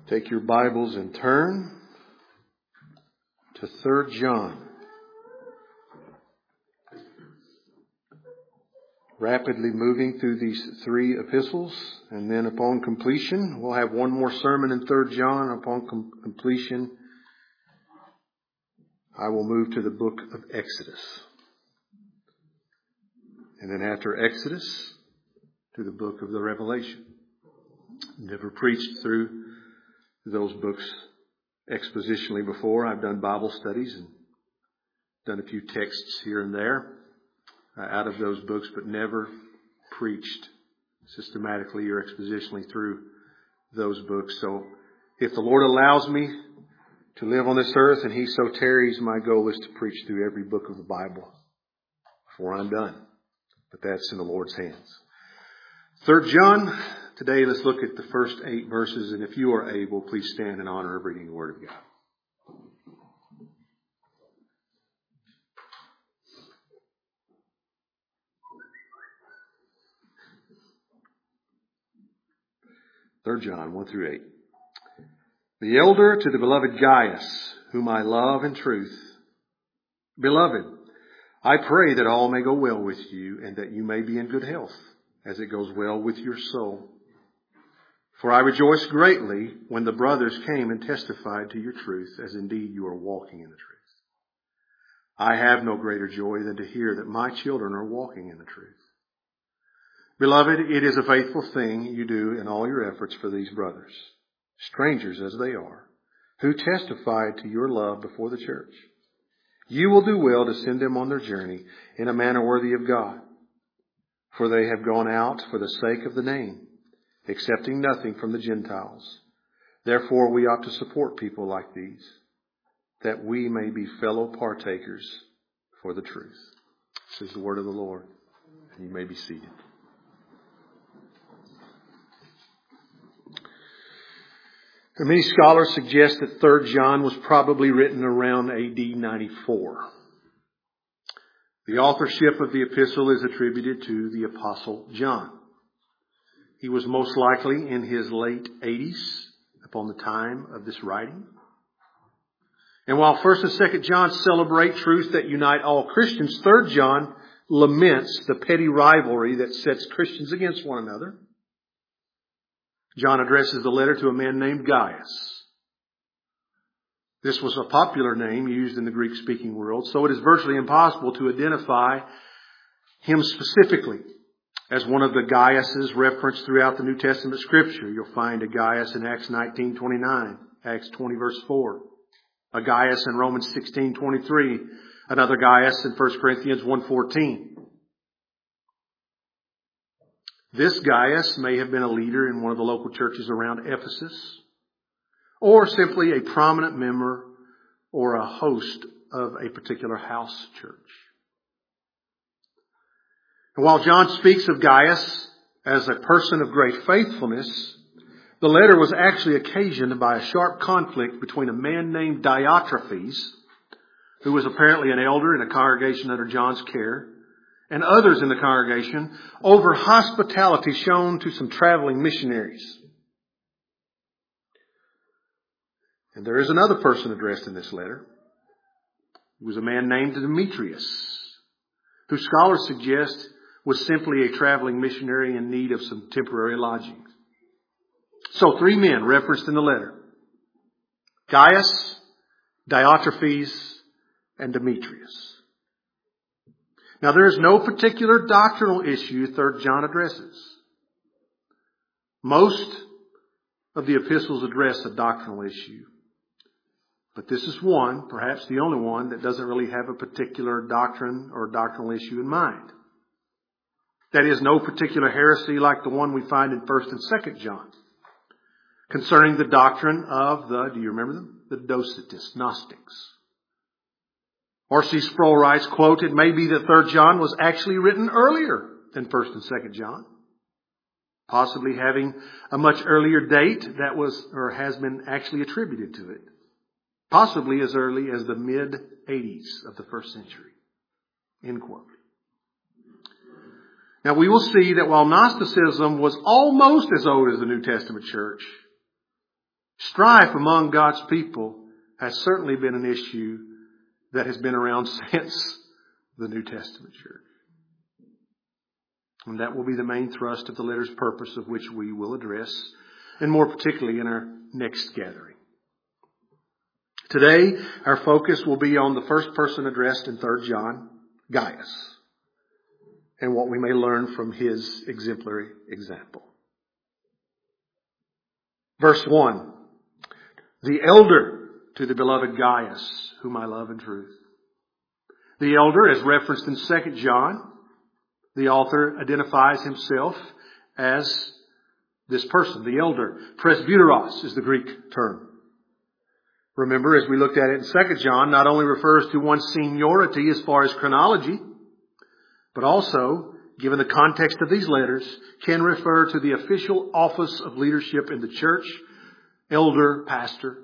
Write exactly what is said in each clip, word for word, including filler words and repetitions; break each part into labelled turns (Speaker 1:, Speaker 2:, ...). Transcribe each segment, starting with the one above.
Speaker 1: Take your Bibles and turn to Third John. Rapidly moving through these three epistles, and then upon completion, we'll have one more sermon in Third John. Upon com- completion, I will move to the book of Exodus. And then after Exodus, to the book of the Revelation. Never preached through those books expositionally before. I've done Bible studies and done a few texts here and there uh, out of those books, but never preached systematically or expositionally through those books. So if the Lord allows me to live on this earth and He so tarries, my goal is to preach through every book of the Bible before I'm done. But that's in the Lord's hands. Third John. Today, let's look at the first eight verses, and if you are able, please stand in honor of reading the Word of God. Third John, one through eight. The elder to the beloved Gaius, whom I love in truth. Beloved, I pray that all may go well with you, and that you may be in good health, as it goes well with your soul. For I rejoiced greatly when the brothers came and testified to your truth, as indeed you are walking in the truth. I have no greater joy than to hear that my children are walking in the truth. Beloved, it is a faithful thing you do in all your efforts for these brothers, strangers as they are, who testified to your love before the church. You will do well to send them on their journey in a manner worthy of God, for they have gone out for the sake of the name, accepting nothing from the Gentiles. Therefore, we ought to support people like these, that we may be fellow partakers for the truth. This is the word of the Lord. You may be seated. Many scholars suggest that Third John was probably written around A D ninety-four. The authorship of the epistle is attributed to the Apostle John. He was most likely in his late eighties upon the time of this writing. And while First and Second John celebrate truths that unite all Christians, Third John laments the petty rivalry that sets Christians against one another. John addresses the letter to a man named Gaius. This was a popular name used in the Greek-speaking world, so it is virtually impossible to identify him specifically as one of the Gaiuses referenced throughout the New Testament Scripture. You'll find a Gaius in Acts nineteen twenty-nine, Acts twenty verse four, a Gaius in Romans sixteen twenty-three, another Gaius in First Corinthians one fourteen. This Gaius may have been a leader in one of the local churches around Ephesus, or simply a prominent member or a host of a particular house church. And while John speaks of Gaius as a person of great faithfulness, the letter was actually occasioned by a sharp conflict between a man named Diotrephes, who was apparently an elder in a congregation under John's care, and others in the congregation over hospitality shown to some traveling missionaries. And there is another person addressed in this letter. He was a man named Demetrius, who scholars suggest was simply a traveling missionary in need of some temporary lodging. So three men referenced in the letter: Gaius, Diotrephes, and Demetrius. Now there is no particular doctrinal issue Third John addresses. Most of the epistles address a doctrinal issue. But this is one, perhaps the only one, that doesn't really have a particular doctrine or doctrinal issue in mind. That is, no particular heresy like the one we find in First and Second John, concerning the doctrine of the, do you remember them? The Docetists, Gnostics. R C Sproul writes, quote, "It may be that Third John was actually written earlier than First and Second John, possibly having a much earlier date that was or has been actually attributed to it, possibly as early as the mid-eighties of the first century." End quote. Now we will see that while Gnosticism was almost as old as the New Testament church, Strife among God's people has certainly been an issue that has been around since the New Testament church. And that will be the main thrust of the letter's purpose, of which we will address, and more particularly in our next gathering. Today, our focus will be on the first person addressed in Third John, Gaius, and what we may learn from his exemplary example. Verse one, the elder to the beloved Gaius, whom I love in truth. The elder, as referenced in Second John, the author identifies himself as this person, the elder. Presbyteros is the Greek term. Remember, as we looked at it in Second John, not only refers to one's seniority as far as chronology, but also, given the context of these letters, can refer to the official office of leadership in the church, elder, pastor.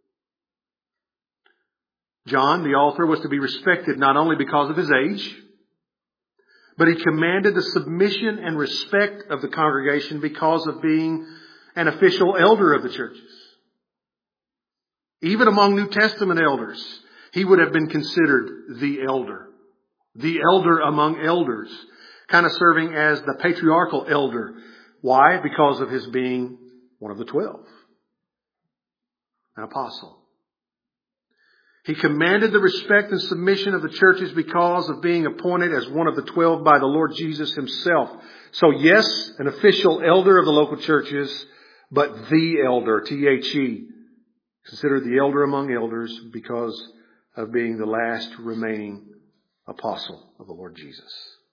Speaker 1: John, the author, was to be respected not only because of his age, but he commanded the submission and respect of the congregation because of being an official elder of the churches. Even among New Testament elders, he would have been considered the elder. The elder among elders, kind of serving as the patriarchal elder. Why? Because of his being one of the twelve. An apostle. He commanded the respect and submission of the churches because of being appointed as one of the twelve by the Lord Jesus himself. So yes, an official elder of the local churches, but the elder, T H E, considered the elder among elders because of being the last remaining apostle of the Lord Jesus.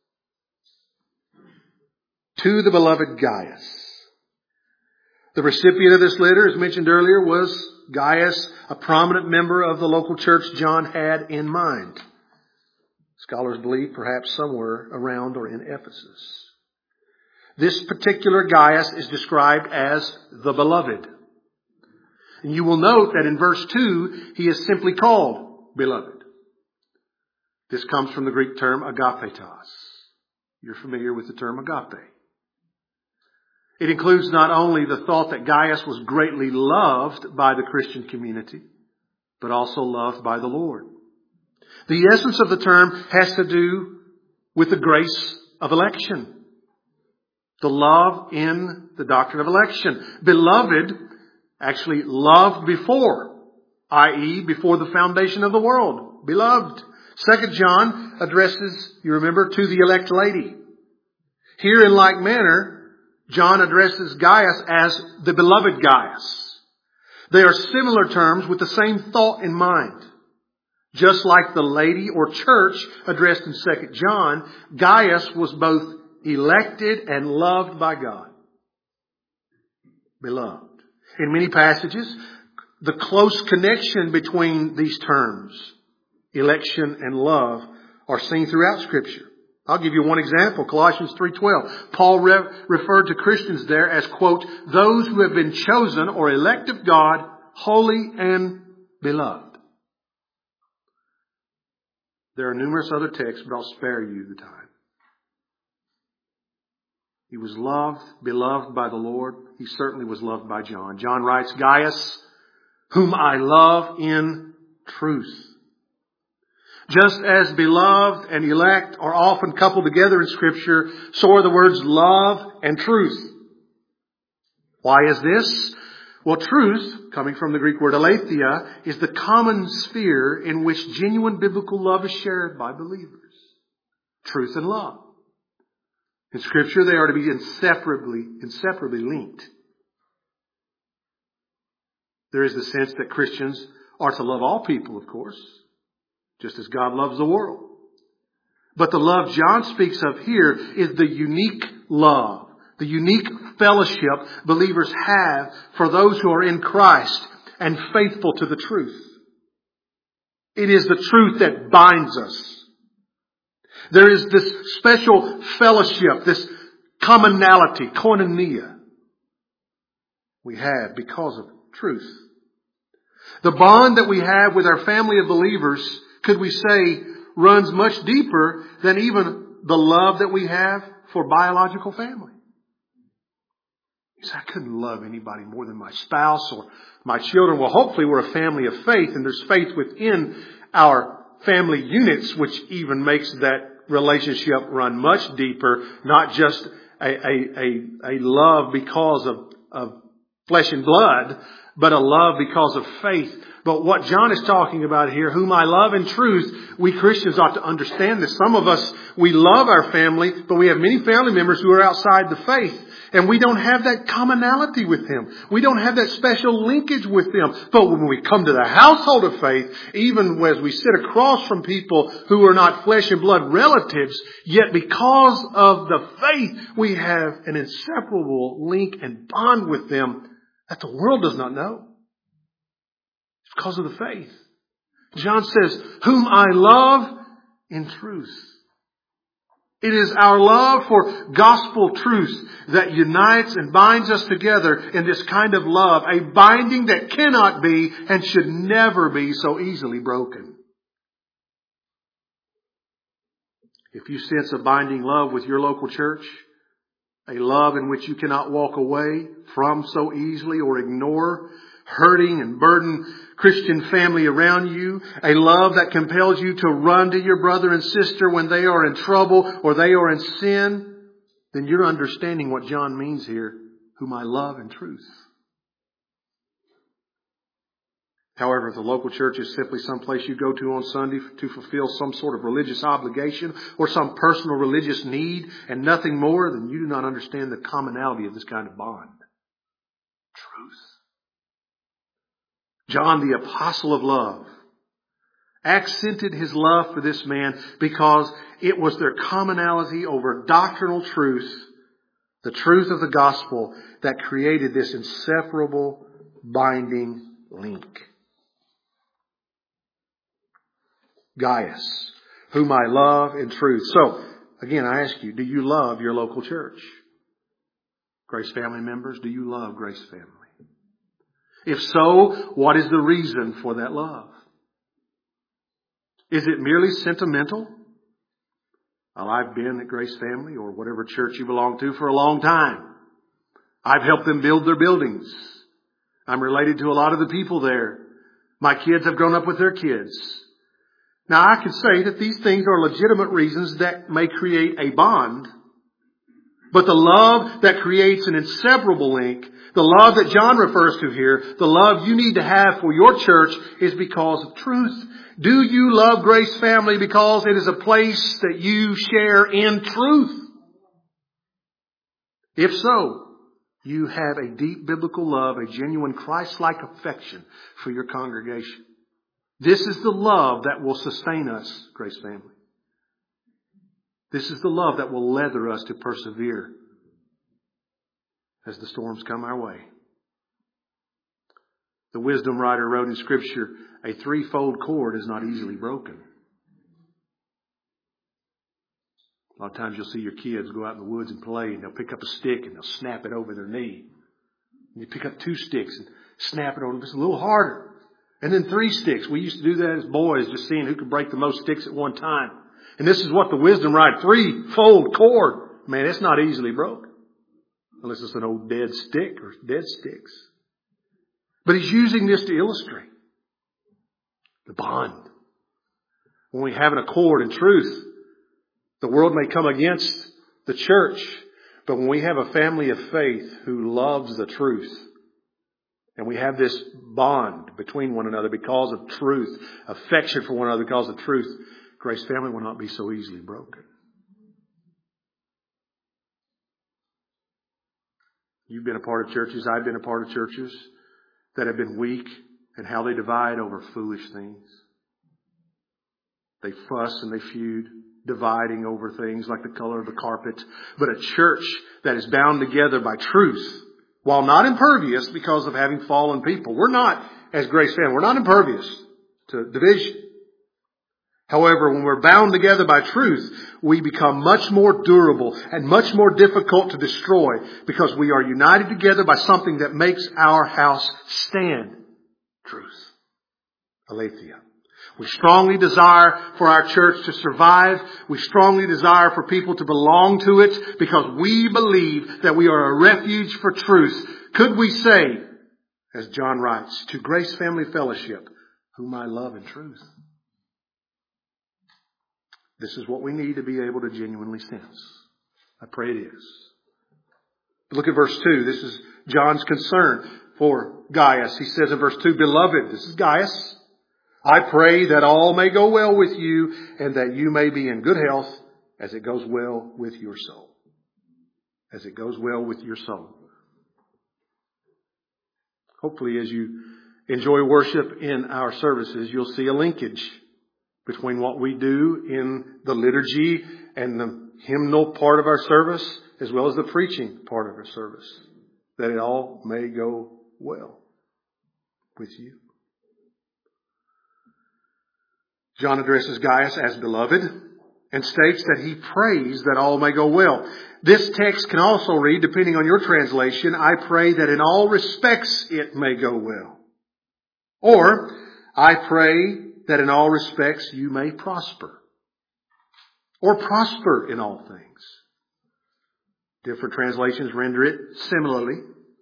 Speaker 1: To the beloved Gaius. The recipient of this letter, as mentioned earlier, was Gaius, a prominent member of the local church John had in mind. Scholars believe perhaps somewhere around or in Ephesus. This particular Gaius is described as the beloved. And you will note that in verse two, he is simply called beloved. This comes from the Greek term agapetos. You're familiar with the term agape. It includes not only the thought that Gaius was greatly loved by the Christian community, but also loved by the Lord. The essence of the term has to do with the grace of election. The love in the doctrine of election. Beloved, actually loved before, that is before the foundation of the world. Beloved. Second John addresses, you remember, to the elect lady. Here in like manner, John addresses Gaius as the beloved Gaius. They are similar terms with the same thought in mind. Just like the lady or church addressed in Second John, Gaius was both elected and loved by God. Beloved. In many passages, the close connection between these terms, election and love, are seen throughout Scripture. I'll give you one example, Colossians three twelve. Paul re- referred to Christians there as, quote, those who have been chosen or elect of God, holy and beloved. There are numerous other texts, but I'll spare you the time. He was loved, beloved by the Lord. He certainly was loved by John. John writes, Gaius, whom I love in truth. Just as beloved and elect are often coupled together in Scripture, so are the words love and truth. Why is this? Well, truth, coming from the Greek word aletheia, is the common sphere in which genuine biblical love is shared by believers. Truth and love. In Scripture, they are to be inseparably, inseparably linked. There is the sense that Christians are to love all people, of course, just as God loves the world. But the love John speaks of here is the unique love, the unique fellowship believers have for those who are in Christ and faithful to the truth. It is the truth that binds us. There is this special fellowship, this commonality, koinonia, we have because of truth. The bond that we have with our family of believers, could we say, runs much deeper than even the love that we have for biological family. You say, I couldn't love anybody more than my spouse or my children. Well, hopefully we're a family of faith, and there's faith within our family units, which even makes that relationship run much deeper, not just a, a, a, a love because of, of flesh and blood, but a love because of faith. But what John is talking about here, whom I love in truth, we Christians ought to understand this. Some of us, we love our family, but we have many family members who are outside the faith. And we don't have that commonality with them. We don't have that special linkage with them. But when we come to the household of faith, even as we sit across from people who are not flesh and blood relatives, yet because of the faith, we have an inseparable link and bond with them that the world does not know. It's because of the faith. John says, whom I love in truth. It is our love for gospel truth that unites and binds us together in this kind of love, a binding that cannot be and should never be so easily broken. If you sense a binding love with your local church, a love in which you cannot walk away from so easily or ignore, hurting and burdened Christian family around you, a love that compels you to run to your brother and sister when they are in trouble or they are in sin, then you're understanding what John means here, whom I love in truth. However, if the local church is simply some place you go to on Sunday to fulfill some sort of religious obligation or some personal religious need and nothing more, then you do not understand the commonality of this kind of bond. Truth. John, the apostle of love, accented his love for this man because it was their commonality over doctrinal truth, the truth of the gospel, that created this inseparable binding link. Gaius, whom I love in truth. So, again, I ask you, do you love your local church? Grace family members, do you love Grace family? If so, what is the reason for that love? Is it merely sentimental? Well, I've been at Grace Family or whatever church you belong to for a long time. I've helped them build their buildings. I'm related to a lot of the people there. My kids have grown up with their kids. Now, I could say that these things are legitimate reasons that may create a bond. But the love that creates an inseparable link, the love that John refers to here, the love you need to have for your church is because of truth. Do you love Grace Family because it is a place that you share in truth? If so, you have a deep biblical love, a genuine Christ-like affection for your congregation. This is the love that will sustain us, Grace Family. This is the love that will leather us to persevere as the storms come our way. The wisdom writer wrote in Scripture, a threefold cord is not easily broken. A lot of times you'll see your kids go out in the woods and play, and they'll pick up a stick and they'll snap it over their knee. And you pick up two sticks and snap it over them just a little harder. And then three sticks. We used to do that as boys, just seeing who could break the most sticks at one time. And this is what the wisdom writer, three-fold cord. Man, it's not easily broken. Unless it's an old dead stick or dead sticks. But he's using this to illustrate the bond. When we have an accord in truth, the world may come against the church. But when we have a family of faith who loves the truth, and we have this bond between one another because of truth, affection for one another because of truth, Grace Family will not be so easily broken. You've been a part of churches, I've been a part of churches that have been weak and how they divide over foolish things. They fuss and they feud, dividing over things like the color of the carpet. But a church that is bound together by truth, while not impervious because of having fallen people. We're not, as Grace Family, we're not impervious to division. However, when we're bound together by truth, we become much more durable and much more difficult to destroy because we are united together by something that makes our house stand. Truth. Aletheia. We strongly desire for our church to survive. We strongly desire for people to belong to it because we believe that we are a refuge for truth. Could we say, as John writes, to Grace Family Fellowship, whom I love in truth? This is what we need to be able to genuinely sense. I pray it is. Look at verse two. This is John's concern for Gaius. He says in verse two, Beloved, this is Gaius, I pray that all may go well with you and that you may be in good health as it goes well with your soul. As it goes well with your soul. Hopefully as you enjoy worship in our services, you'll see a linkage between what we do in the liturgy and the hymnal part of our service, as well as the preaching part of our service. That it all may go well with you. John addresses Gaius as beloved and states that he prays that all may go well. This text can also read, depending on your translation, I pray that in all respects it may go well. Or, I pray that in all respects you may prosper. Or prosper in all things. Different translations render it similarly.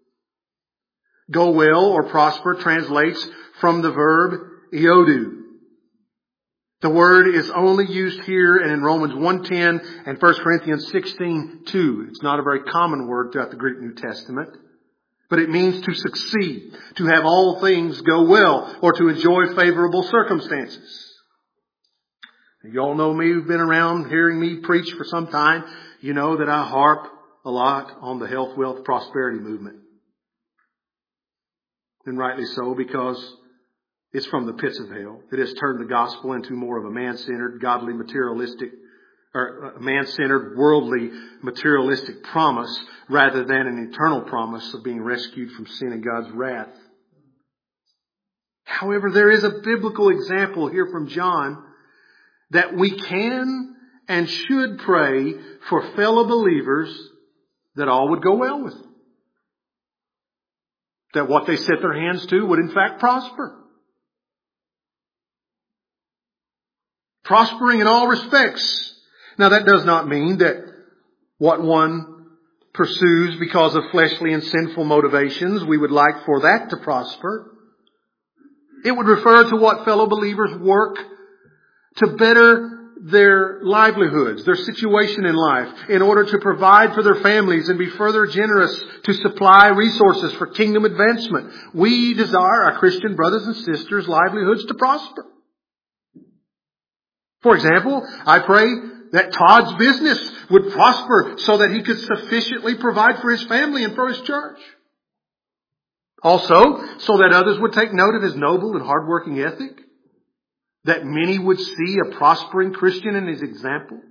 Speaker 1: Go well or prosper translates from the verb iodu. The word is only used here and in Romans one ten and First Corinthians sixteen two. It's not a very common word throughout the Greek New Testament. But it means to succeed, to have all things go well, or to enjoy favorable circumstances. You all know me, who've been around hearing me preach for some time. You know that I harp a lot on the health, wealth, prosperity movement. And rightly so, because it's from the pits of hell. It has turned the gospel into more of a man-centered, godly, materialistic, or a man-centered, worldly, materialistic promise rather than an eternal promise of being rescued from sin and God's wrath. However, there is a biblical example here from John that we can and should pray for fellow believers that all would go well with them. That what they set their hands to would in fact prosper. Prospering in all respects. Now that does not mean that what one pursues because of fleshly and sinful motivations, we would like for that to prosper. It would refer to what fellow believers work to better their livelihoods, their situation in life, in order to provide for their families and be further generous to supply resources for kingdom advancement. We desire our Christian brothers and sisters' livelihoods to prosper. For example, I pray that Todd's business would prosper so that he could sufficiently provide for his family and for his church. Also, so that others would take note of his noble and hardworking ethic. That many would see a prospering Christian in his example.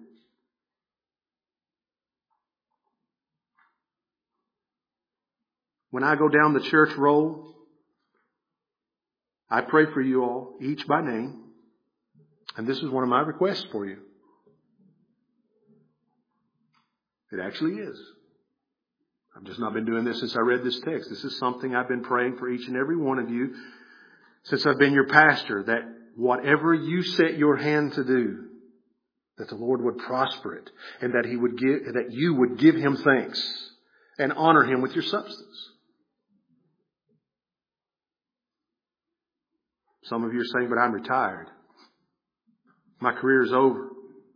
Speaker 1: When I go down the church roll, I pray for you all, each by name. And this is one of my requests for you. It actually is. I've just not been doing this since I read this text. This is something I've been praying for each and every one of you since I've been your pastor, that whatever you set your hand to do, that the Lord would prosper it, and that He would give, that you would give Him thanks and honor Him with your substance. Some of you are saying, but I'm retired. My career is over.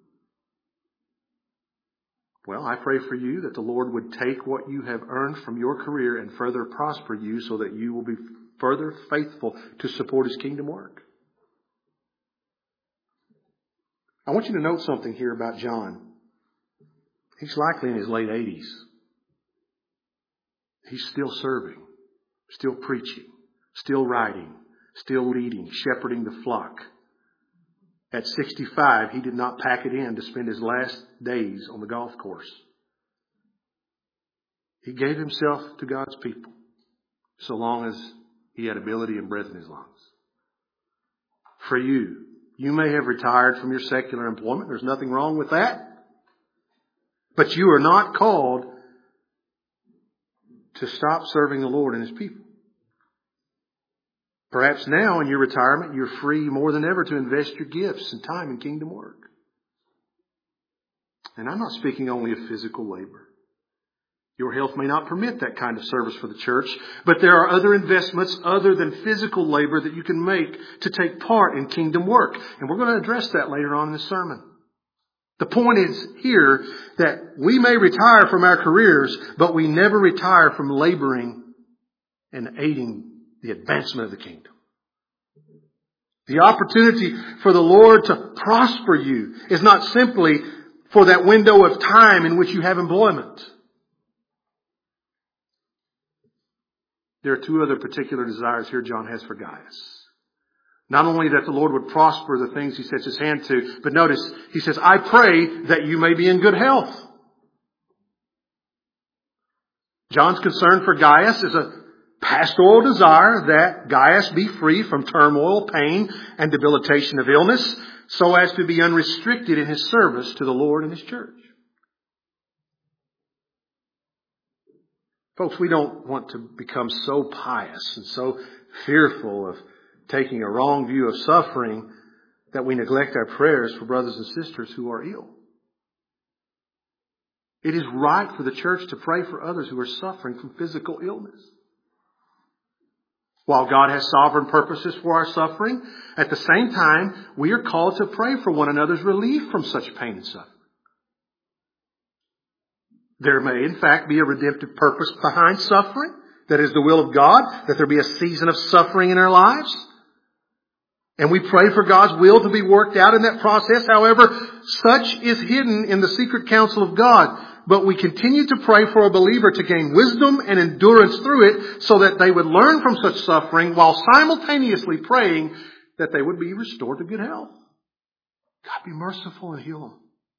Speaker 1: Well, I pray for you that the Lord would take what you have earned from your career and further prosper you so that you will be further faithful to support His kingdom work. I want you to note something here about John. He's likely in his late eighties. He's still serving, still preaching, still writing, still leading, shepherding the flock. At sixty-five, he did not pack it in to spend his last days on the golf course. He gave himself to God's people so long as he had ability and breath in his lungs. For you, you may have retired from your secular employment. There's nothing wrong with that. But you are not called to stop serving the Lord and His people. Perhaps now in your retirement, you're free more than ever to invest your gifts and time in kingdom work. And I'm not speaking only of physical labor. Your health may not permit that kind of service for the church, but there are other investments other than physical labor that you can make to take part in kingdom work. And we're going to address that later on in the sermon. The point is here that we may retire from our careers, but we never retire from laboring and aiding the advancement of the kingdom. The opportunity for the Lord to prosper you is not simply for that window of time in which you have employment. There are two other particular desires here John has for Gaius. Not only that the Lord would prosper the things he sets his hand to, but notice, he says, I pray that you may be in good health. John's concern for Gaius is a pastoral desire that Gaius be free from turmoil, pain, and debilitation of illness, so as to be unrestricted in his service to the Lord and his church. Folks, we don't want to become so pious and so fearful of taking a wrong view of suffering that we neglect our prayers for brothers and sisters who are ill. It is right for the church to pray for others who are suffering from physical illness. While God has sovereign purposes for our suffering, at the same time, we are called to pray for one another's relief from such pain and suffering. There may, in fact, be a redemptive purpose behind suffering. That is the will of God, that there be a season of suffering in our lives. And we pray for God's will to be worked out in that process. However, such is hidden in the secret counsel of God. But we continue to pray for a believer to gain wisdom and endurance through it so that they would learn from such suffering while simultaneously praying that they would be restored to good health. God, be merciful and heal them.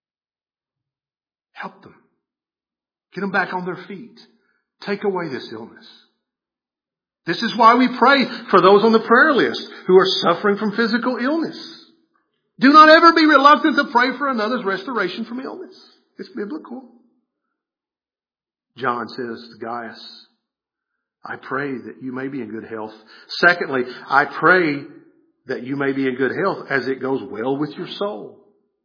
Speaker 1: Help them. Get them back on their feet. Take away this illness. This is why we pray for those on the prayer list who are suffering from physical illness. Do not ever be reluctant to pray for another's restoration from illness. It's biblical. John says to Gaius, I pray that you may be in good health. Secondly, I pray that you may be in good health as it goes well with your soul.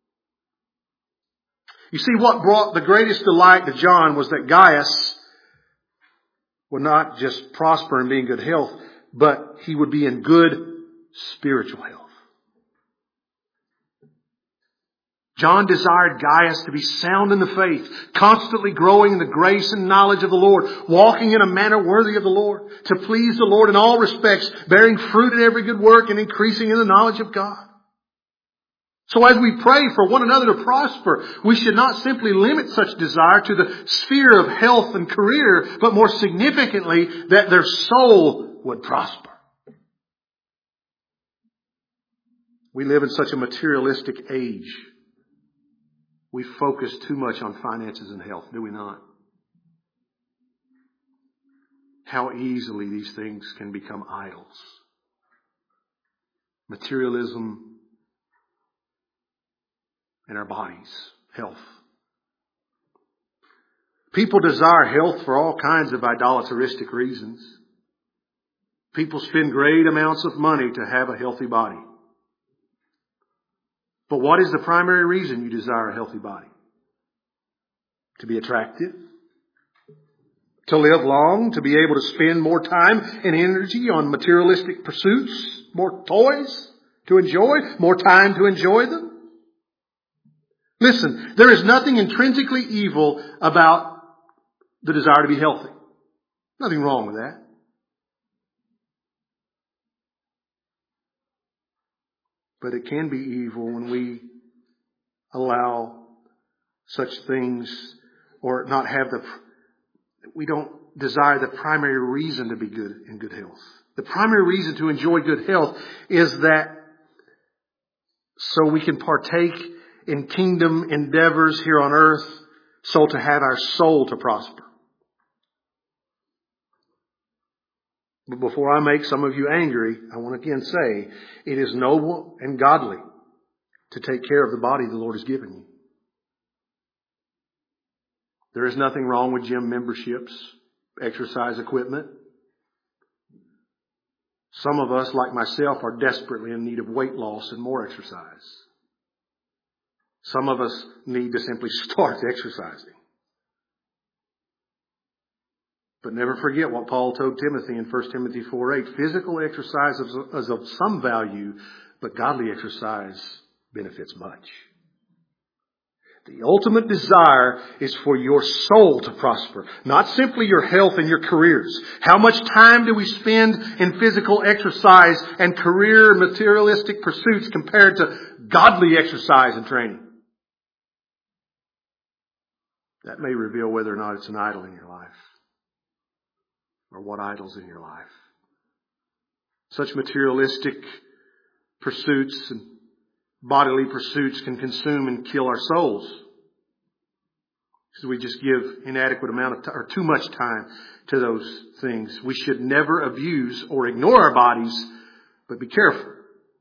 Speaker 1: You see, what brought the greatest delight to John was that Gaius would not just prosper and be in good health, but he would be in good spiritual health. John desired Gaius to be sound in the faith, constantly growing in the grace and knowledge of the Lord, walking in a manner worthy of the Lord, to please the Lord in all respects, bearing fruit in every good work and increasing in the knowledge of God. So as we pray for one another to prosper, we should not simply limit such desire to the sphere of health and career, but more significantly, that their soul would prosper. We live in such a materialistic age. We focus too much on finances and health, do we not? How easily these things can become idols. Materialism in our bodies, health. People desire health for all kinds of idolatristic reasons. People spend great amounts of money to have a healthy body. But what is the primary reason you desire a healthy body? To be attractive? To live long? To be able to spend more time and energy on materialistic pursuits? More toys to enjoy? More time to enjoy them? Listen, there is nothing intrinsically evil about the desire to be healthy. Nothing wrong with that. But it can be evil when we allow such things or not have the, we don't desire the primary reason to be good in good health. The primary reason to enjoy good health is that so we can partake in kingdom endeavors here on earth, so to have our soul to prosper. But before I make some of you angry, I want to again say, it is noble and godly to take care of the body the Lord has given you. There is nothing wrong with gym memberships, exercise equipment. Some of us, like myself, are desperately in need of weight loss and more exercise. Some of us need to simply start exercising. But never forget what Paul told Timothy in First Timothy four eight. Physical exercise is of some value, but godly exercise benefits much. The ultimate desire is for your soul to prosper, not simply your health and your careers. How much time do we spend in physical exercise and career materialistic pursuits compared to godly exercise and training? That may reveal whether or not it's an idol in your life, or what idol's in your life. Such materialistic pursuits and bodily pursuits can consume and kill our souls. So we just give inadequate amount of time, or too much time to those things. We should never abuse or ignore our bodies, but be careful.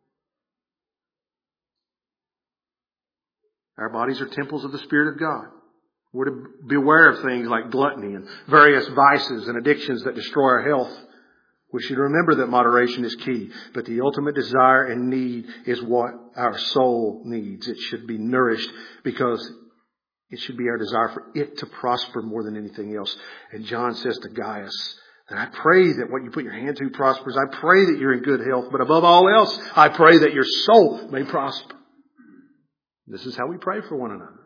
Speaker 1: Our bodies are temples of the Spirit of God. We're to beware of things like gluttony and various vices and addictions that destroy our health. We should remember that moderation is key, but the ultimate desire and need is what our soul needs. It should be nourished because it should be our desire for it to prosper more than anything else. And John says to Gaius that I pray that what you put your hand to prospers. I pray that you're in good health, but above all else, I pray that your soul may prosper. This is how we pray for one another.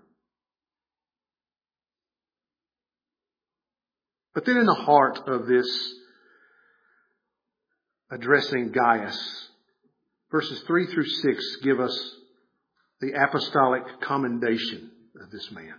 Speaker 1: But then in the heart of this addressing Gaius, verses three through six give us the apostolic commendation of this man.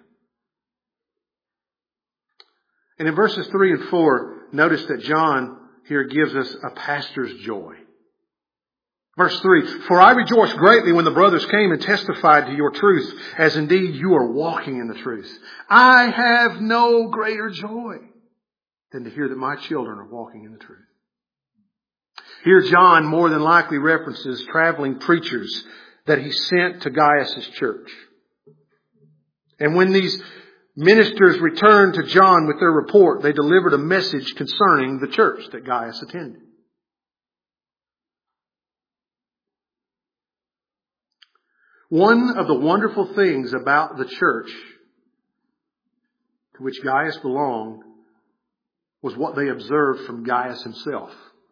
Speaker 1: And in verses three and four, notice that John here gives us a pastor's joy. Verse three, for I rejoiced greatly when the brothers came and testified to your truth, as indeed you are walking in the truth. I have no greater joy than to hear that my children are walking in the truth. Here John more than likely references traveling preachers that he sent to Gaius' church. And when these ministers returned to John with their report, they delivered a message concerning the church that Gaius attended. One of the wonderful things about the church to which Gaius belonged was what they observed from Gaius himself.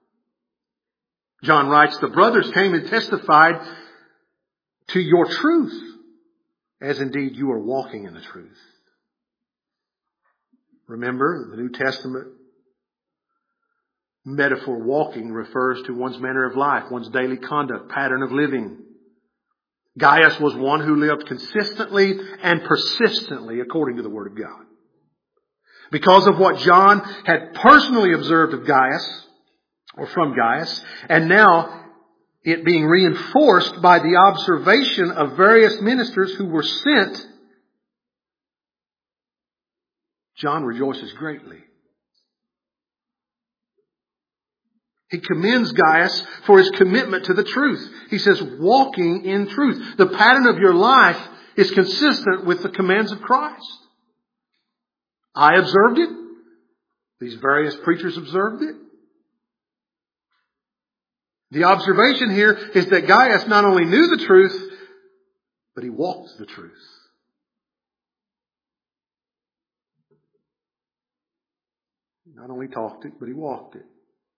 Speaker 1: John writes, the brothers came and testified to your truth, as indeed you are walking in the truth. Remember, the New Testament metaphor walking refers to one's manner of life, one's daily conduct, pattern of living. Gaius was one who lived consistently and persistently according to the Word of God. Because of what John had personally observed of Gaius, or from Gaius, and now it being reinforced by the observation of various ministers who were sent, John rejoices greatly. He commends Gaius for his commitment to the truth. He says, walking in truth. The pattern of your life is consistent with the commands of Christ. I observed it. These various preachers observed it. The observation here is that Gaius not only knew the truth, but he walked the truth. He not only talked it, but he walked it.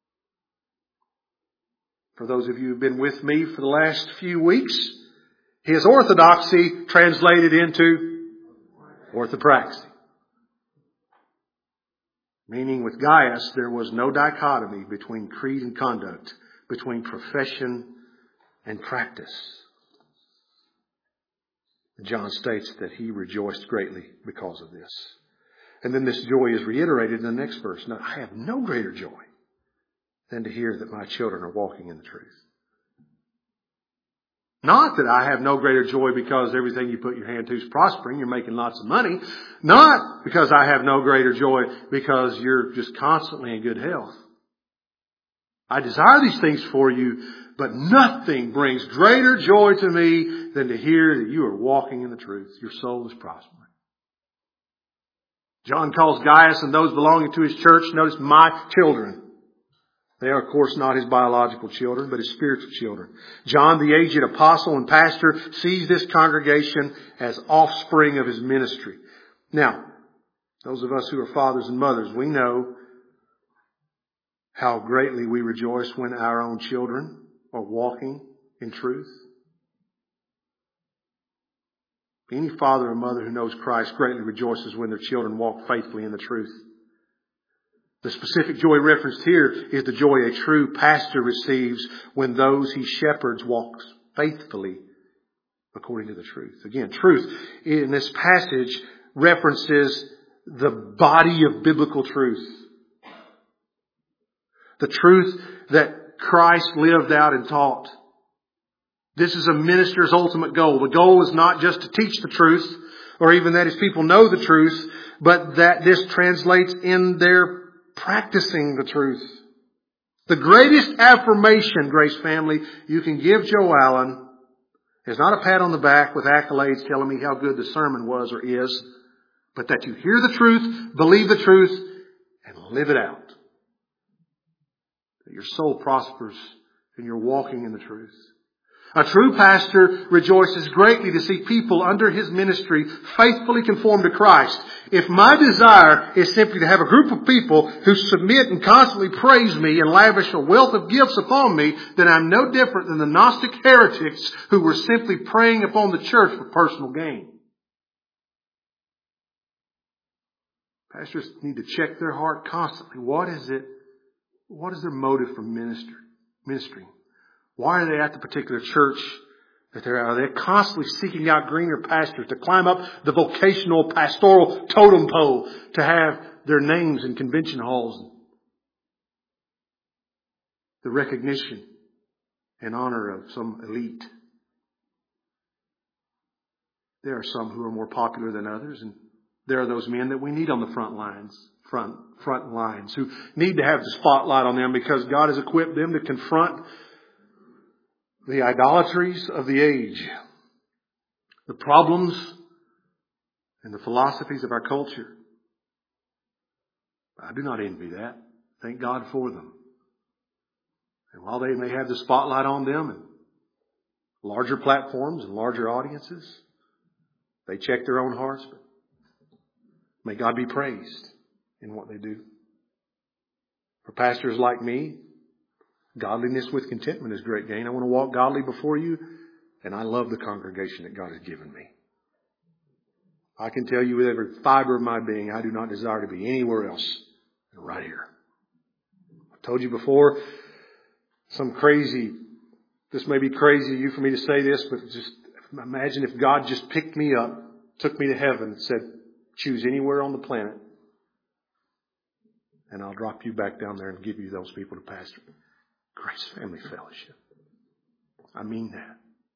Speaker 1: For those of you who've been with me for the last few weeks, his orthodoxy translated into orthopraxy. Meaning with Gaius, there was no dichotomy between creed and conduct, between profession and practice. John states that he rejoiced greatly because of this. And then this joy is reiterated in the next verse. Now, I have no greater joy than to hear that my children are walking in the truth. Not that I have no greater joy because everything you put your hand to is prospering, you're making lots of money. Not because I have no greater joy because you're just constantly in good health. I desire these things for you, but nothing brings greater joy to me than to hear that you are walking in the truth. Your soul is prospering. John calls Gaius and those belonging to his church, notice, my children. They are, of course, not his biological children, but his spiritual children. John, the aged apostle and pastor, sees this congregation as offspring of his ministry. Now, those of us who are fathers and mothers, we know how greatly we rejoice when our own children are walking in truth. Any father or mother who knows Christ greatly rejoices when their children walk faithfully in the truth. The specific joy referenced here is the joy a true pastor receives when those he shepherds walk faithfully according to the truth. Again, truth in this passage references the body of biblical truth. The truth that Christ lived out and taught. This is a minister's ultimate goal. The goal is not just to teach the truth, or even that his people know the truth, but that this translates in their practicing the truth. The greatest affirmation, Grace family, you can give Joe Allen is not a pat on the back with accolades telling me how good the sermon was or is, but that you hear the truth, believe the truth, and live it out. That your soul prospers and you're walking in the truth. A true pastor rejoices greatly to see people under his ministry faithfully conform to Christ. If my desire is simply to have a group of people who submit and constantly praise me and lavish a wealth of gifts upon me, then I'm no different than the Gnostic heretics who were simply preying upon the church for personal gain. Pastors need to check their heart constantly. What is it? What is their motive for ministry, ministering? Why are they at the particular church that they're at? Are they constantly seeking out greener pastures to climb up the vocational pastoral totem pole to have their names in convention halls? The recognition and honor of some elite. There are some who are more popular than others, and there are those men that we need on the front lines, front, front lines, who need to have the spotlight on them because God has equipped them to confront the idolatries of the age, the problems and the philosophies of our culture. I do not envy that. Thank God for them. And while they may have the spotlight on them and larger platforms and larger audiences, they check their own hearts. But may God be praised in what they do. For pastors like me, godliness with contentment is great gain. I want to walk godly before you, and I love the congregation that God has given me. I can tell you with every fiber of my being, I do not desire to be anywhere else than right here. I've told you before, some crazy, this may be crazy to you for me to say this, but just imagine if God just picked me up, took me to heaven and said, choose anywhere on the planet, and I'll drop you back down there and give you those people to pastor. Grace Family Fellowship. I mean that.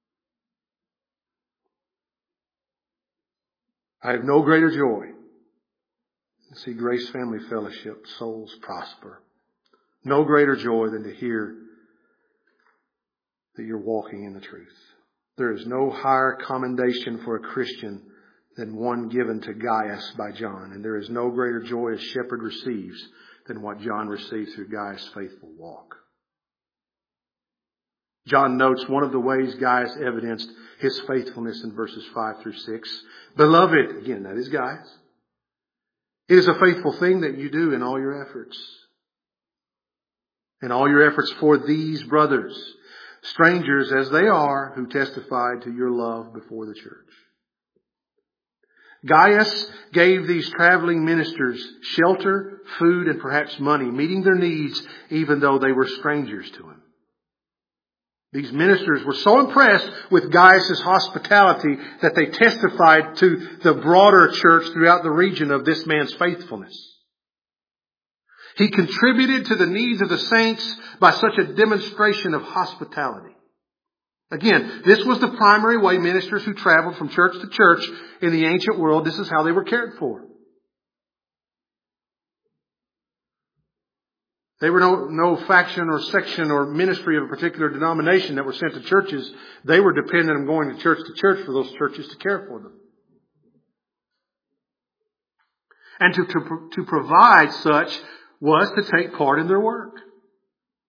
Speaker 1: I have no greater joy to see Grace Family Fellowship souls prosper. No greater joy than to hear that you're walking in the truth. There is no higher commendation for a Christian than one given to Gaius by John. And there is no greater joy a shepherd receives than what John received through Gaius' faithful walk. John notes one of the ways Gaius evidenced his faithfulness in verses five through six. Beloved, again, that is Gaius. It is a faithful thing that you do in all your efforts. In all your efforts for these brothers, strangers as they are, who testified to your love before the church. Gaius gave these traveling ministers shelter, food, and perhaps money, meeting their needs even though they were strangers to him. These ministers were so impressed with Gaius' hospitality that they testified to the broader church throughout the region of this man's faithfulness. He contributed to the needs of the saints by such a demonstration of hospitality. Again, this was the primary way ministers who traveled from church to church in the ancient world, this is how they were cared for. They were no, no faction or section or ministry of a particular denomination that were sent to churches. They were dependent on going to church to church for those churches to care for them. And to, to, to provide such was to take part in their work.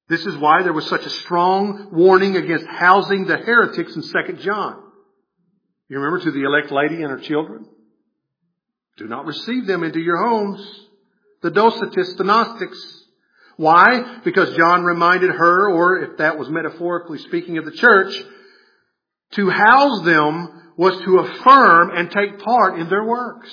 Speaker 1: This is why there was such a strong warning against housing the heretics in Second John. You remember, to the elect lady and her children? Do not receive them into your homes. The Docetists, the Gnostics. Why? Because John reminded her, or if that was metaphorically speaking of the church, to house them was to affirm and take part in their works.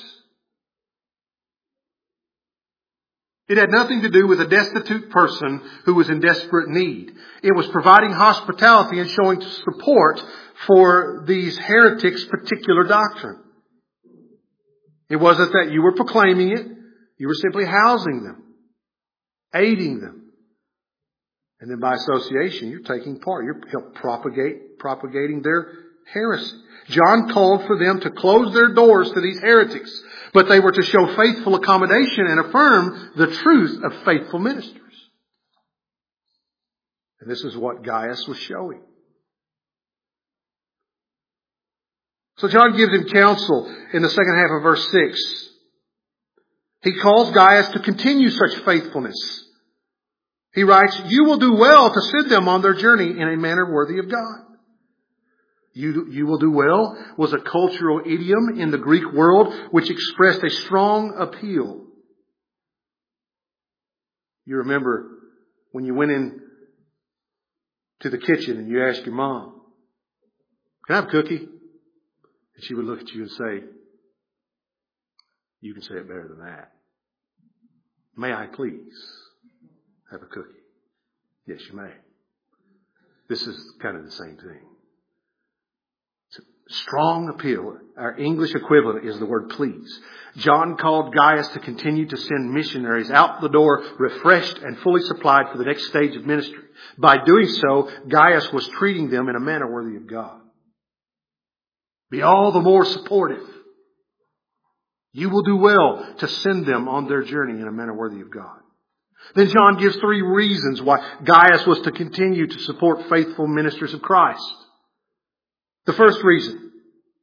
Speaker 1: It had nothing to do with a destitute person who was in desperate need. It was providing hospitality and showing support for these heretics' particular doctrine. It wasn't that you were proclaiming it. You were simply housing them, aiding them. And then by association, you're taking part. You're help propagate, propagating their heresy. John called for them to close their doors to these heretics, but they were to show faithful accommodation and affirm the truth of faithful ministers. And this is what Gaius was showing. So John gives him counsel in the second half of verse six. He calls Gaius to continue such faithfulness. He writes, "You will do well to send them on their journey in a manner worthy of God." You, you will do well was a cultural idiom in the Greek world which expressed a strong appeal. You remember when you went in to the kitchen and you asked your mom, "Can I have a cookie?" And she would look at you and say, "You can say it better than that. May I please have a cookie?" Yes, you may. This is kind of the same thing. Strong appeal. Our English equivalent is the word please. John called Gaius to continue to send missionaries out the door refreshed and fully supplied for the next stage of ministry. By doing so, Gaius was treating them in a manner worthy of God. Be all the more supportive. You will do well to send them on their journey in a manner worthy of God. Then John gives three reasons why Gaius was to continue to support faithful ministers of Christ. The first reason,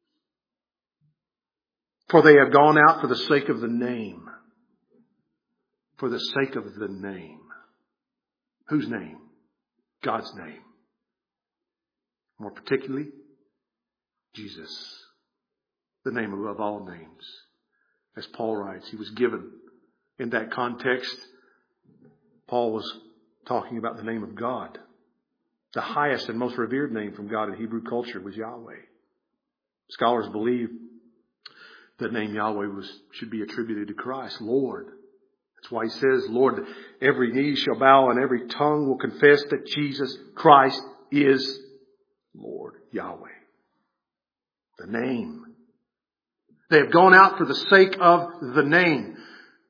Speaker 1: for they have gone out for the sake of the name. For the sake of the name. Whose name? God's name. More particularly, Jesus. The name above all names. As Paul writes, he was given in that context. Paul was talking about the name of God. The highest and most revered name from God in Hebrew culture was Yahweh. Scholars believe the name Yahweh was should be attributed to Christ, Lord. That's why he says, "Lord, every knee shall bow and every tongue will confess that Jesus Christ is Lord," Yahweh. The name. They have gone out for the sake of the name.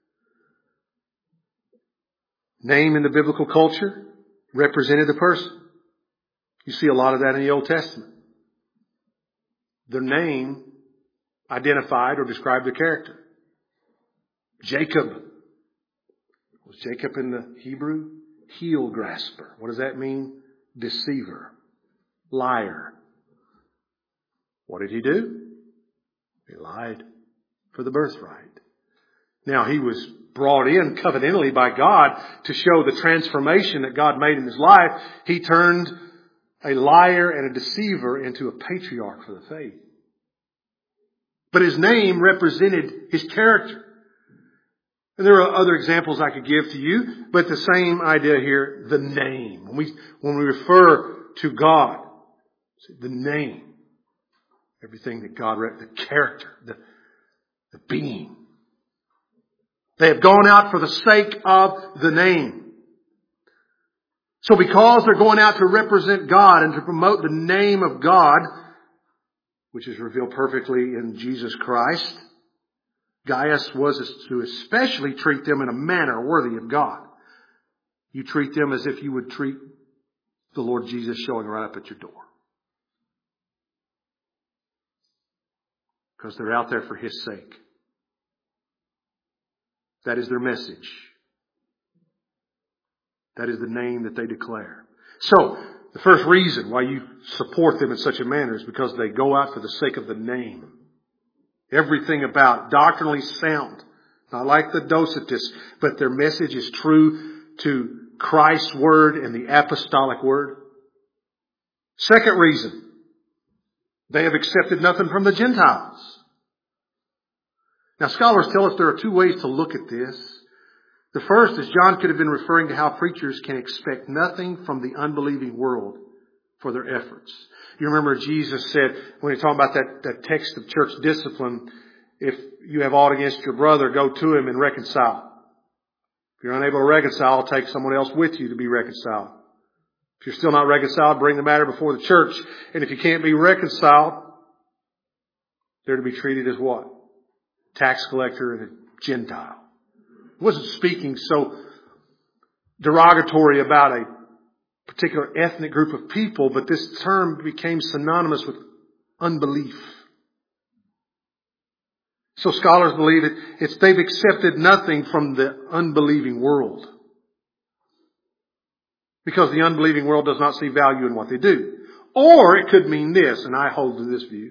Speaker 1: Name in the biblical culture represented the person. You see a lot of that in the Old Testament. The name identified or described the character. Jacob. Was Jacob in the Hebrew? Heel grasper. What does that mean? Deceiver. Liar. What did he do? He lied for the birthright. Now he was brought in covenantally by God to show the transformation that God made in his life. He turned a liar and a deceiver into a patriarch for the faith. But his name represented his character. And there are other examples I could give to you, but the same idea here, the name. When we, when we refer to God, the name, everything that God, the character, the, the being. They have gone out for the sake of the name. So because they're going out to represent God and to promote the name of God, which is revealed perfectly in Jesus Christ, Gaius was to especially treat them in a manner worthy of God. You treat them as if you would treat the Lord Jesus showing right up at your door. Because they're out there for His sake. That is their message. That is the name that they declare. So, the first reason why you support them in such a manner is because they go out for the sake of the name. Everything about doctrinally sound. Not like the Docetists, but their message is true to Christ's word and the apostolic word. Second reason, they have accepted nothing from the Gentiles. Now, scholars tell us there are two ways to look at this. The first is John could have been referring to how preachers can expect nothing from the unbelieving world for their efforts. You remember Jesus said, when he's talking about that, that text of church discipline, if you have aught against your brother, go to him and reconcile. If you're unable to reconcile, take someone else with you to be reconciled. If you're still not reconciled, bring the matter before the church. And if you can't be reconciled, they're to be treated as what? Tax collector and a Gentile. He wasn't speaking so derogatory about a particular ethnic group of people, but this term became synonymous with unbelief. So scholars believe it, it's they've accepted nothing from the unbelieving world. Because the unbelieving world does not see value in what they do. Or it could mean this, and I hold to this view.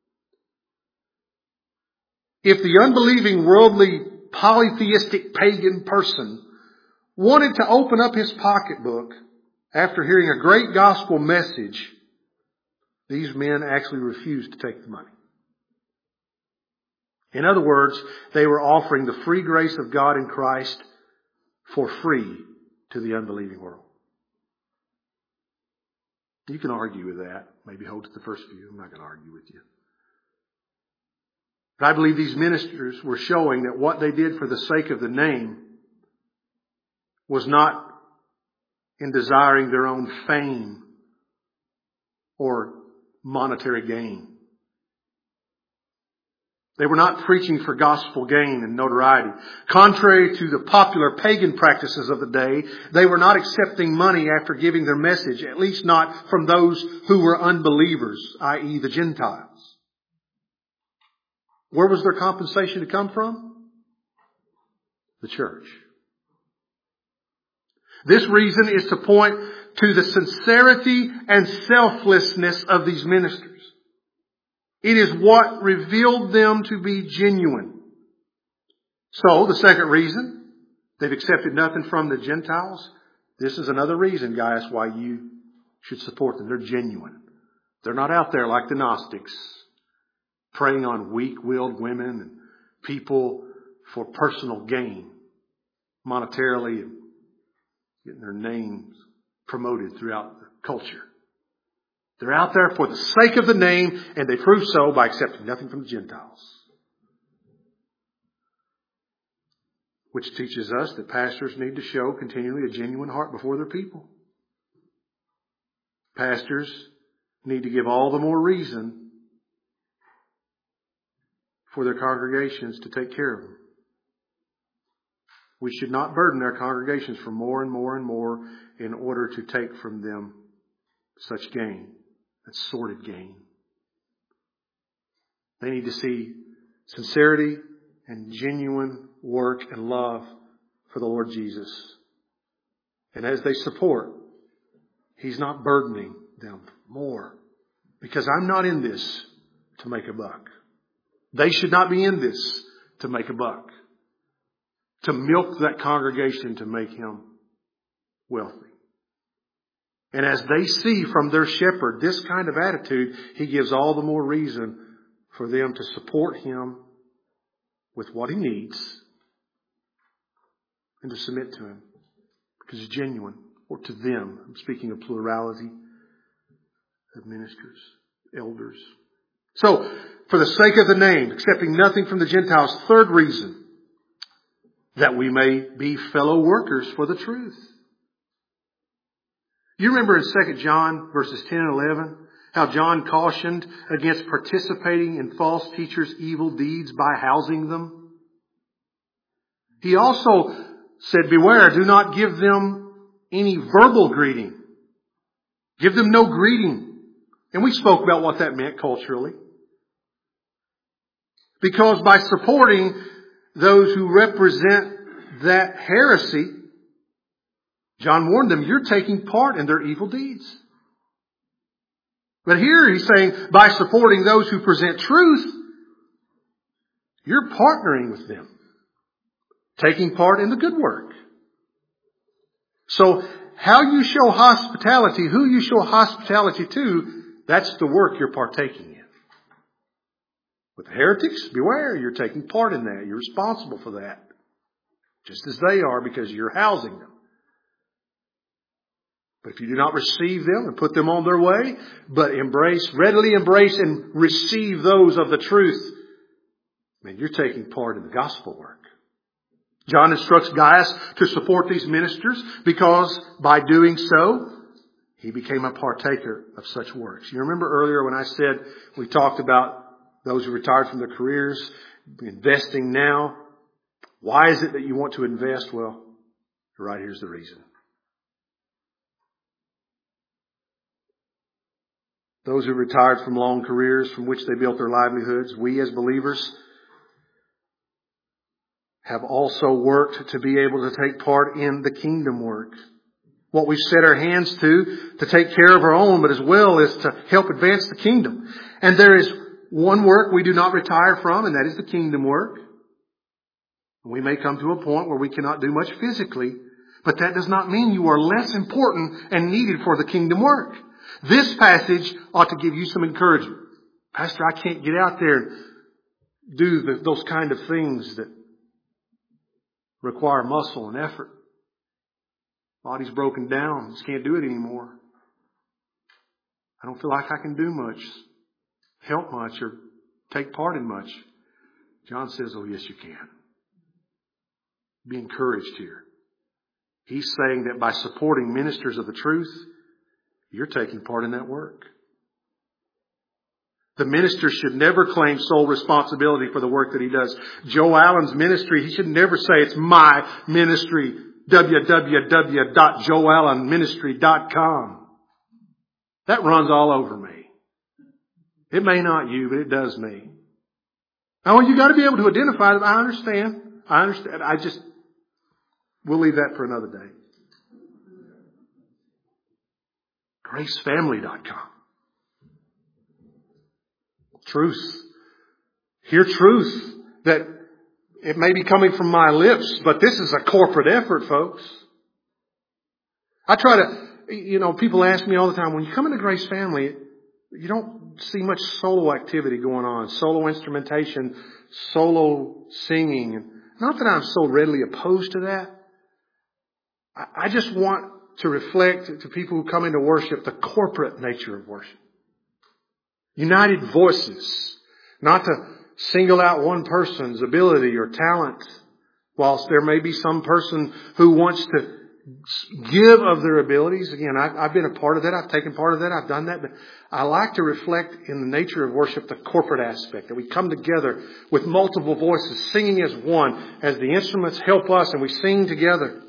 Speaker 1: If the unbelieving, worldly, polytheistic, pagan person wanted to open up his pocketbook after hearing a great gospel message, these men actually refused to take the money. In other words, they were offering the free grace of God in Christ for free to the unbelieving world. You can argue with that. Maybe hold to the first view. I'm not going to argue with you. But I believe these ministers were showing that what they did for the sake of the name was not in desiring their own fame or monetary gain. They were not preaching for gospel gain and notoriety. Contrary to the popular pagan practices of the day, they were not accepting money after giving their message, at least not from those who were unbelievers, that is the Gentiles. Where was their compensation to come from? The church. This reason is to point to the sincerity and selflessness of these ministers. It is what revealed them to be genuine. So, the second reason, they've accepted nothing from the Gentiles. This is another reason, guys, why you should support them. They're genuine. They're not out there like the Gnostics, preying on weak-willed women and people for personal gain, monetarily, and getting their names promoted throughout the culture. They're out there for the sake of the name, and they prove so by accepting nothing from the Gentiles. Which teaches us that pastors need to show continually a genuine heart before their people. Pastors need to give all the more reason for their congregations to take care of them. We should not burden their congregations for more and more and more in order to take from them such gain. That's sordid gain. They need to see sincerity and genuine work and love for the Lord Jesus. And as they support, He's not burdening them more. Because I'm not in this to make a buck. They should not be in this to make a buck. To milk that congregation to make him wealthy. And as they see from their shepherd this kind of attitude, he gives all the more reason for them to support him with what he needs and to submit to him because he's genuine, or to them. I'm speaking of plurality of ministers, elders. So, for the sake of the name, accepting nothing from the Gentiles, third reason, that we may be fellow workers for the truth. You remember in Second John verses ten and eleven, how John cautioned against participating in false teachers' evil deeds by housing them? He also said, beware, do not give them any verbal greeting. Give them no greeting. And we spoke about what that meant culturally. Because by supporting those who represent that heresy, John warned them, you're taking part in their evil deeds. But here he's saying, by supporting those who present truth, you're partnering with them, taking part in the good work. So how you show hospitality, who you show hospitality to, that's the work you're partaking in. With the heretics, beware, you're taking part in that. You're responsible for that. Just as they are, because you're housing them. But if you do not receive them and put them on their way, but embrace, readily embrace and receive those of the truth, man, you're taking part in the gospel work. John instructs Gaius to support these ministers because by doing so, he became a partaker of such works. You remember earlier when I said we talked about those who retired from their careers, investing now. Why is it that you want to invest? Well, right here's the reason. Those who retired from long careers from which they built their livelihoods, we as believers have also worked to be able to take part in the kingdom work. What we've set our hands to, to take care of our own, but as well as to help advance the kingdom. And there is one work we do not retire from, and that is the kingdom work. We may come to a point where we cannot do much physically, but that does not mean you are less important and needed for the kingdom work. This passage ought to give you some encouragement. Pastor, I can't get out there and do the, those kind of things that require muscle and effort. Body's broken down. Just can't do it anymore. I don't feel like I can do much, help much, or take part in much. John says, oh yes you can. Be encouraged here. He's saying that by supporting ministers of the truth, you're taking part in that work. The minister should never claim sole responsibility for the work that he does. Joe Allen's ministry, he should never say it's my ministry, w w w dot joe allen ministry dot com. That runs all over me. It may not you, but it does me. Now, you got to be able to identify that. I understand. I understand. I just, we'll leave that for another day. grace family dot com. Truth. Hear truth that it may be coming from my lips, but this is a corporate effort, folks. I try to, you know, people ask me all the time, when you come into Grace Family, you don't see much solo activity going on, solo instrumentation, solo singing. Not that I'm so readily opposed to that. I just want to reflect to people who come into worship the corporate nature of worship. United voices. Not to single out one person's ability or talent, whilst there may be some person who wants to give of their abilities. Again, I've, I've been a part of that. I've taken part of that. I've done that. But I like to reflect in the nature of worship the corporate aspect, that we come together with multiple voices, singing as one, as the instruments help us and we sing together.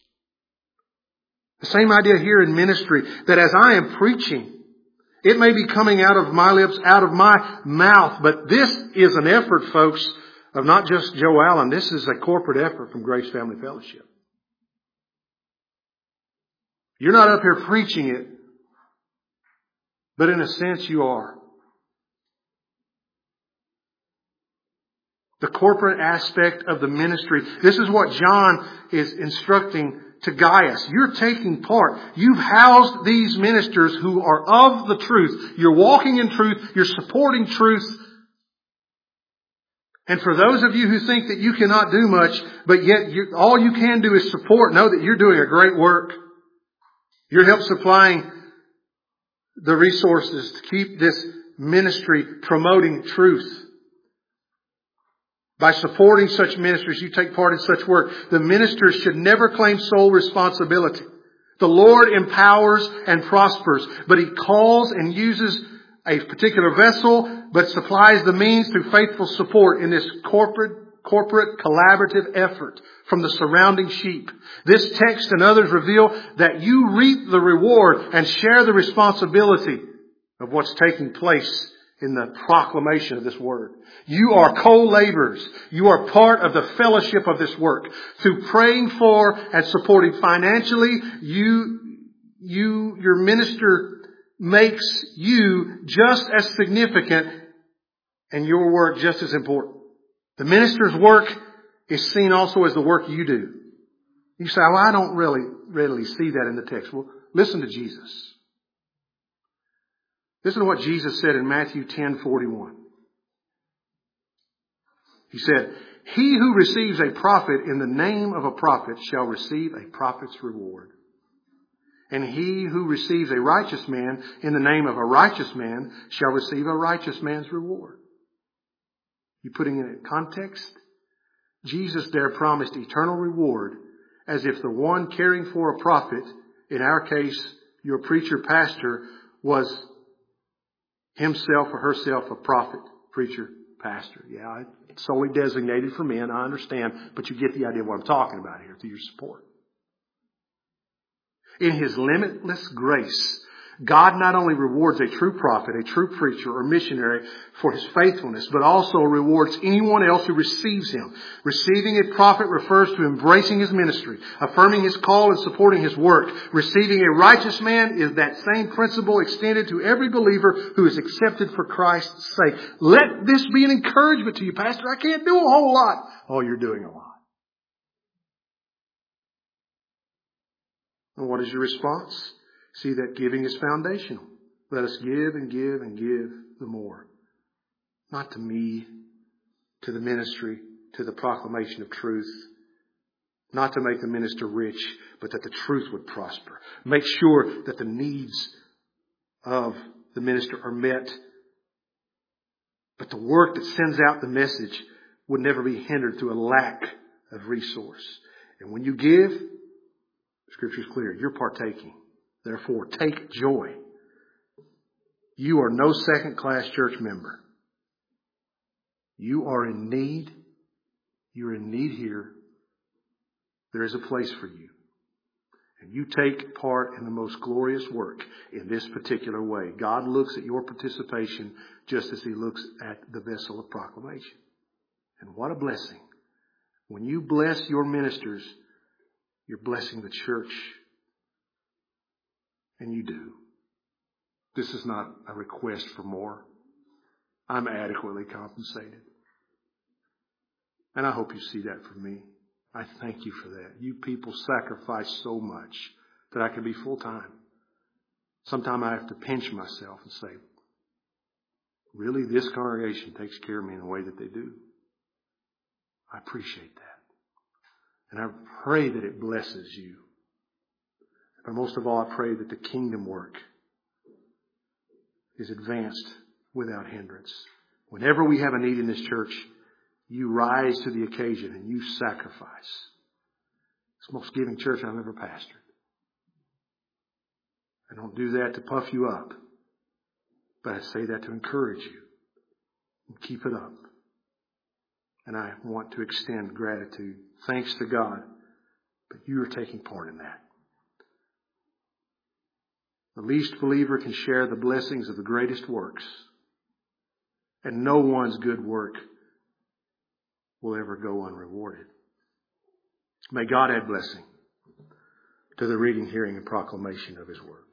Speaker 1: The same idea here in ministry, that as I am preaching, it may be coming out of my lips, out of my mouth, but this is an effort, folks, of not just Joe Allen. This is a corporate effort from Grace Family Fellowship. You're not up here preaching it, but in a sense you are. The corporate aspect of the ministry. This is what John is instructing to Gaius. You're taking part. You've housed these ministers who are of the truth. You're walking in truth. You're supporting truth. And for those of you who think that you cannot do much, but yet you, all you can do is support, know that you're doing a great work. You're help supplying the resources to keep this ministry promoting truth. By supporting such ministers, you take part in such work. The ministers should never claim sole responsibility. The Lord empowers and prospers, but He calls and uses a particular vessel, but supplies the means through faithful support in this corporate, corporate collaborative effort from the surrounding sheep. This text and others reveal that you reap the reward and share the responsibility of what's taking place in the proclamation of this word. You are co-laborers. You are part of the fellowship of this work. Through praying for and supporting financially, you, you, your minister makes you just as significant and your work just as important. The minister's work is seen also as the work you do. You say, well, I don't really readily see that in the text. Well, listen to Jesus. Listen to what Jesus said in Matthew ten forty-one. He said, "He who receives a prophet in the name of a prophet shall receive a prophet's reward. And he who receives a righteous man in the name of a righteous man shall receive a righteous man's reward." You putting it in context? Jesus there promised eternal reward as if the one caring for a prophet, in our case, your preacher pastor, was himself or herself a prophet, preacher, pastor. Yeah, it's solely designated for men, I understand, but you get the idea of what I'm talking about here through your support. In His limitless grace, God not only rewards a true prophet, a true preacher or missionary for his faithfulness, but also rewards anyone else who receives him. Receiving a prophet refers to embracing his ministry, affirming his call and supporting his work. Receiving a righteous man is that same principle extended to every believer who is accepted for Christ's sake. Let this be an encouragement to you, Pastor. I can't do a whole lot. Oh, you're doing a lot. And what is your response? See that giving is foundational. Let us give and give and give the more. Not to me, to the ministry, to the proclamation of truth. Not to make the minister rich, but that the truth would prosper. Make sure that the needs of the minister are met. But the work that sends out the message would never be hindered through a lack of resource. And when you give, Scripture is clear, you're partaking. Therefore, take joy. You are no second-class church member. You are in need. You're in need here. There is a place for you. And you take part in the most glorious work in this particular way. God looks at your participation just as He looks at the vessel of proclamation. And what a blessing. When you bless your ministers, you're blessing the church. And you do. This is not a request for more. I'm adequately compensated. And I hope you see that from me. I thank you for that. You people sacrifice so much that I can be full-time. Sometimes I have to pinch myself and say, really, this congregation takes care of me in the way that they do. I appreciate that. And I pray that it blesses you. But most of all, I pray that the kingdom work is advanced without hindrance. Whenever we have a need in this church, you rise to the occasion and you sacrifice. It's the most giving church I've ever pastored. I don't do that to puff you up, but I say that to encourage you. And keep it up. And I want to extend gratitude. Thanks to God, but you are taking part in that. The least believer can share the blessings of the greatest works. And no one's good work will ever go unrewarded. May God add blessing to the reading, hearing, and proclamation of His word.